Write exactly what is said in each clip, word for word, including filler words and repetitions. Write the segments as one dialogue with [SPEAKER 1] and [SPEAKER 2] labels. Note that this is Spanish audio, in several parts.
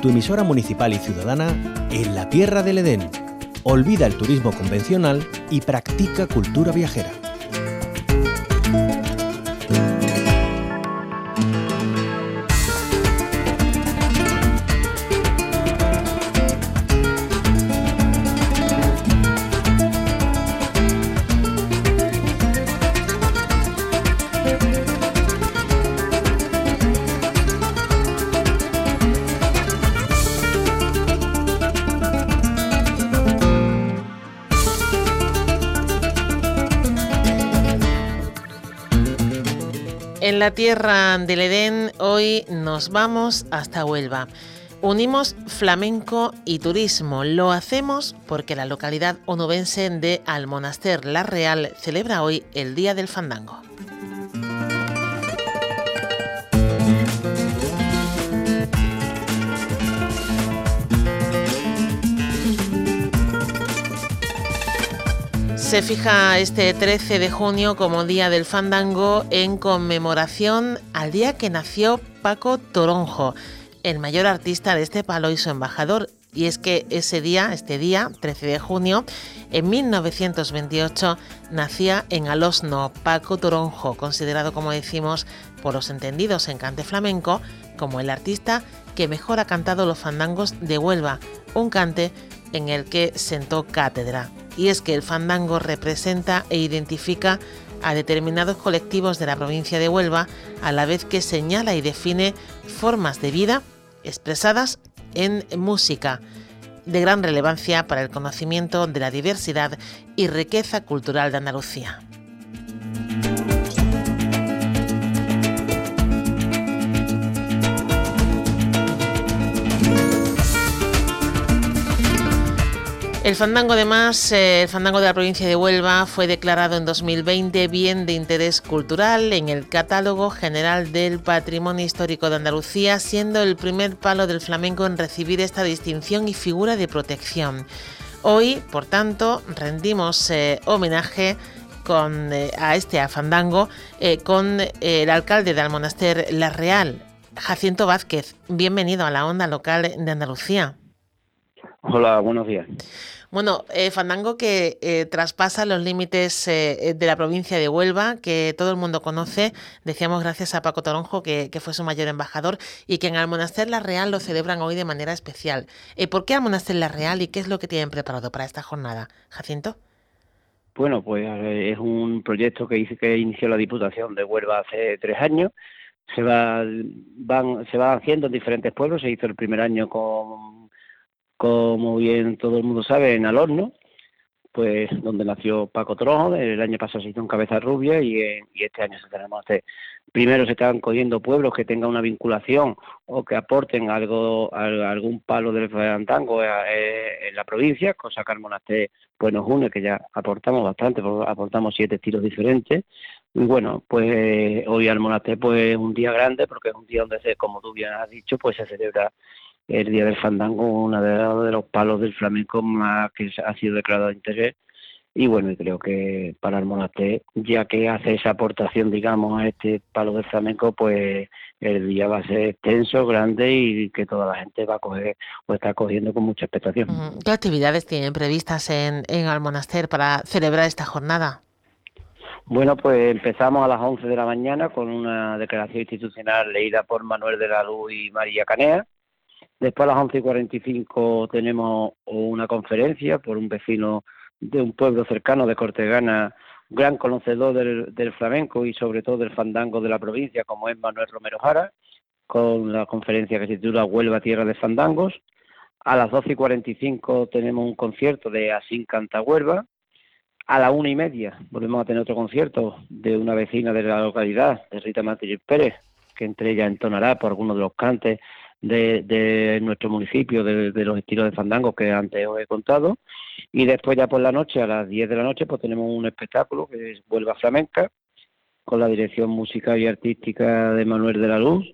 [SPEAKER 1] tu emisora municipal y ciudadana en la Tierra del Edén. Olvida el turismo convencional y practica cultura viajera.
[SPEAKER 2] En la Tierra del Edén hoy nos vamos hasta Huelva. Unimos flamenco y turismo. Lo hacemos porque la localidad onubense de Almonaster la Real celebra hoy el Día del Fandango. Se fija este trece de junio como Día del Fandango en conmemoración al día que nació Paco Toronjo, el mayor artista de este palo y su embajador. Y es que ese día, este día, trece de junio, en mil novecientos veintiocho, nacía en Alosno Paco Toronjo, considerado, como decimos, por los entendidos en cante flamenco, como el artista que mejor ha cantado los fandangos de Huelva, un cante en el que sentó cátedra. Y es que el fandango representa e identifica a determinados colectivos de la provincia de Huelva, a la vez que señala y define formas de vida expresadas en música, de gran relevancia para el conocimiento de la diversidad y riqueza cultural de Andalucía. El fandango, además, eh, el fandango de la provincia de Huelva fue declarado en dos mil veinte bien de interés cultural en el Catálogo General del Patrimonio Histórico de Andalucía, siendo el primer palo del flamenco en recibir esta distinción y figura de protección. Hoy, por tanto, rendimos eh, homenaje con, eh, a este a fandango eh, con eh, el alcalde de Almonaster la Real, Jacinto Vázquez. Bienvenido a la onda local de Andalucía.
[SPEAKER 3] Hola, buenos días.
[SPEAKER 2] Bueno, eh, fandango que eh, traspasa los límites eh, de la provincia de Huelva, que todo el mundo conoce, decíamos gracias a Paco Toronjo, que, que fue su mayor embajador, y que en Almonaster la Real lo celebran hoy de manera especial. Eh, ¿Por qué Almonaster la Real y qué es lo que tienen preparado para esta jornada, Jacinto?
[SPEAKER 3] Bueno, pues es un proyecto que hice que inició la Diputación de Huelva hace tres años. Se va, van, se va haciendo en diferentes pueblos. Se hizo el primer año con como bien todo el mundo sabe, en Alosno, pues donde nació Paco Toronjo. El año pasado se hizo en Cabeza Rubia y, eh, y este año se tenemos hacer. Primero se están cogiendo pueblos que tengan una vinculación o que aporten algo, algún palo del fandango eh, en la provincia, cosa que Almonaster pues nos une, que ya aportamos bastante, aportamos siete estilos diferentes. Y bueno, pues hoy Almonaster pues es un día grande porque es un día donde, se, como tú bien has dicho, pues se celebra el Día del Fandango, uno de, de los palos del flamenco más que ha sido declarado de interés. Y bueno, y creo que para Almonaster, ya que hace esa aportación, digamos, a este palo del flamenco, pues el día va a ser extenso, grande y que toda la gente va a coger o está cogiendo con mucha expectación.
[SPEAKER 2] ¿Qué actividades tienen previstas en, en Almonaster para celebrar esta jornada?
[SPEAKER 3] Bueno, pues empezamos a las once de la mañana con una declaración institucional leída por Manuel de la Luz y María Canea. Después a las once y cuarenta y cinco tenemos una conferencia por un vecino de un pueblo cercano de Cortegana, gran conocedor del, del flamenco y sobre todo del fandango de la provincia, como es Manuel Romero Jara, con la conferencia que se titula Huelva, Tierra de Fandangos. A las doce y cuarenta y cinco tenemos un concierto de Asín Canta Huelva. A la una y media volvemos a tener otro concierto de una vecina de la localidad, de Rita Martínez Pérez, que entre ellas entonará por algunos de los cantes De, de nuestro municipio, de, de los estilos de fandango que antes os he contado. Y después ya por la noche, a las diez de la noche, pues tenemos un espectáculo que es Huelva Flamenca, con la dirección musical y artística de Manuel de la Luz,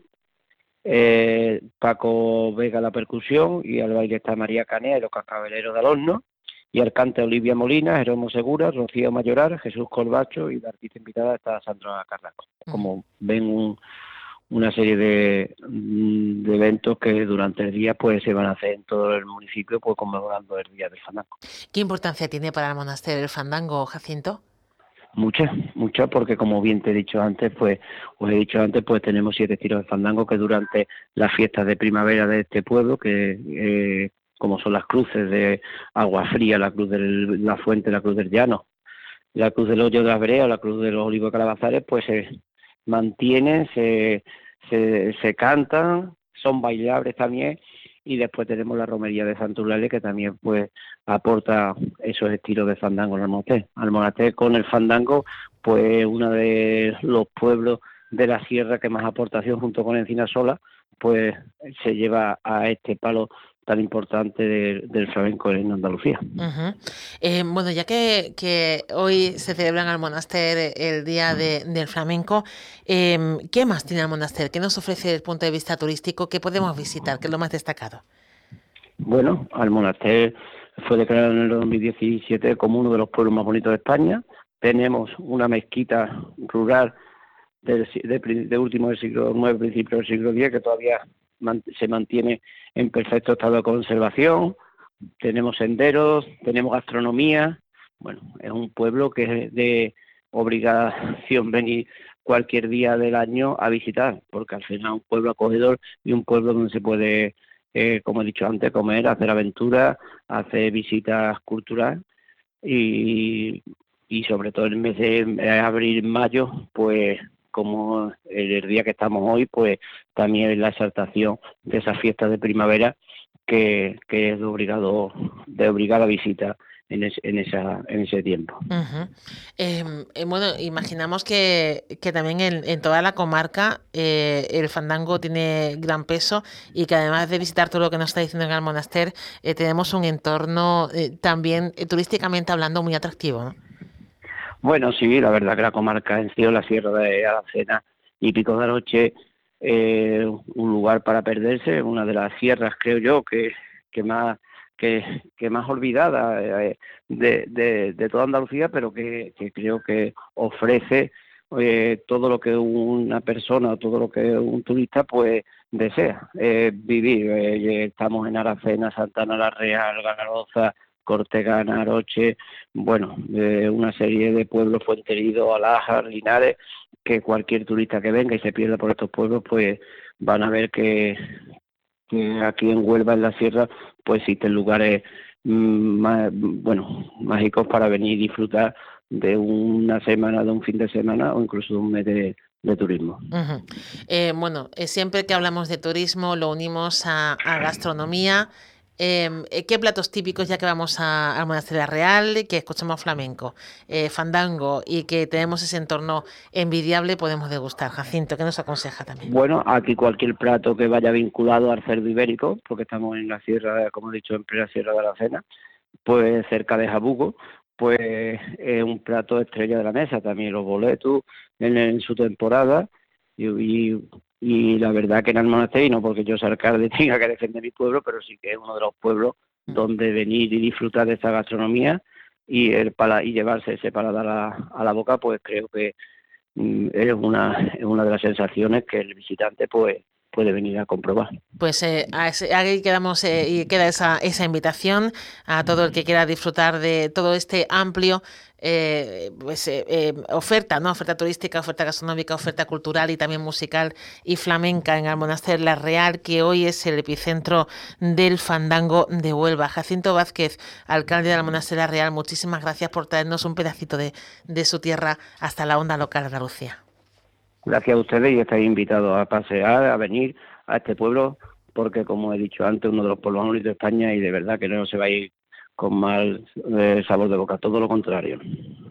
[SPEAKER 3] eh, Paco Vega la percusión, y al baile está María Canea y los cascabeleros de Alosno, y al cante Olivia Molina, Jerónimo Segura, Rocío Mayoral, Jesús Corbacho, y la artista invitada está Sandra Carrasco. Como ven, un una serie de, de eventos que durante el día pues se van a hacer en todo el municipio pues conmemorando el Día del Fandango.
[SPEAKER 2] ¿Qué importancia tiene para el monasterio el fandango, Jacinto?
[SPEAKER 3] Muchas, muchas, porque como bien te he dicho antes, pues os he dicho antes, pues tenemos siete estilos de fandango que durante las fiestas de primavera de este pueblo, que eh, como son las cruces de Agua Fría, la cruz de la Fuente, la cruz del Llano, la cruz del Hoyo de las Breas, la cruz de los Olivos de Calabazares, pues se mantienen, se, se, se cantan, son bailables también. Y después tenemos la romería de Santa Eulalia, que también pues aporta esos estilos de fandango al monasterio. Al monasterio con el fandango, pues uno de los pueblos de la sierra que más aportación junto con Encinasola, pues se lleva a este palo tan importante de, del flamenco en Andalucía.
[SPEAKER 2] Uh-huh. Eh, bueno, ya que, que hoy se celebra en el monasterio el Día de, del Flamenco, eh, ¿qué más tiene el monasterio? ¿Qué nos ofrece desde el punto de vista turístico? ¿Qué podemos visitar? ¿Qué es lo más destacado?
[SPEAKER 3] Bueno, al monasterio fue declarado en el dos mil diecisiete como uno de los pueblos más bonitos de España. Tenemos una mezquita rural de, de, de último del siglo nueve, principio del siglo diez, que todavía man, se mantiene en perfecto estado de conservación. Tenemos senderos, tenemos gastronomía. Bueno, es un pueblo que es de obligación venir cualquier día del año a visitar, porque al final es un pueblo acogedor y un pueblo donde se puede, eh, como he dicho antes, comer, hacer aventuras, hacer visitas culturales y, y sobre todo en el mes de abril, mayo, pues como el día que estamos hoy, pues también es la exaltación de esas fiestas de primavera que, que es de obligado de obligada visita en, es, en esa en ese tiempo.
[SPEAKER 2] Uh-huh. Eh, eh, bueno, imaginamos que, que también en, en toda la comarca eh, el fandango tiene gran peso y que además de visitar todo lo que nos está diciendo en el monasterio, eh, tenemos un entorno eh, también eh, turísticamente hablando muy atractivo, ¿no?
[SPEAKER 3] Bueno, sí, la verdad que la comarca en sí, la Sierra de Aracena y Pico de Aroche, eh, un lugar para perderse, una de las sierras, creo yo, que, que más que, que más olvidada eh, de, de, de toda Andalucía, pero que, que creo que ofrece eh, todo lo que una persona o todo lo que un turista pues desea eh, vivir. Eh, estamos en Aracena, Santana la Real, Ganaroza, Cortegana, Aroche, bueno, eh, una serie de pueblos, Fuenterido, Alájar, Linares, que cualquier turista que venga y se pierda por estos pueblos, pues van a ver que, que aquí en Huelva, en la sierra, pues existen lugares mmm, más, bueno, mágicos para venir y disfrutar de una semana, de un fin de semana o incluso de un mes de, de turismo.
[SPEAKER 2] Uh-huh. Eh, bueno, eh, siempre que hablamos de turismo lo unimos a, a gastronomía. Eh, ¿Qué platos típicos, ya que vamos a, a Monasterio Real, que escuchamos flamenco, eh, fandango y que tenemos ese entorno envidiable, podemos degustar? Jacinto, ¿qué nos aconseja también?
[SPEAKER 3] Bueno, aquí cualquier plato que vaya vinculado al cerdo ibérico, porque estamos en la sierra, como he dicho, en plena sierra de Aracena, pues cerca de Jabugo, pues es un plato estrella de la mesa. También los boletus en, en su temporada y, y Y la verdad que en el monasterio, no porque yo sea alcalde tenga que defender mi pueblo, pero sí que es uno de los pueblos donde venir y disfrutar de esta gastronomía y el pala, y llevarse ese paladar a la, a la boca, pues creo que mm, es una es una de las sensaciones que el visitante pues puede venir a comprobar.
[SPEAKER 2] Pues eh, ahí quedamos eh, y queda esa, esa invitación a todo el que quiera disfrutar de todo este amplio eh, pues, eh, eh, oferta, ¿no? Oferta turística, oferta gastronómica, oferta cultural y también musical y flamenca en el Monasterio La Real, que hoy es el epicentro del fandango de Huelva. Jacinto Vázquez, alcalde del Monasterio La Real, muchísimas gracias por traernos un pedacito de, de su tierra hasta la onda local de Andalucía.
[SPEAKER 3] Gracias a ustedes y estáis invitados a pasear, a venir a este pueblo, porque como he dicho antes, uno de los pueblos más bonitos de España y de verdad que no se va a ir con mal eh, sabor de boca, todo lo contrario.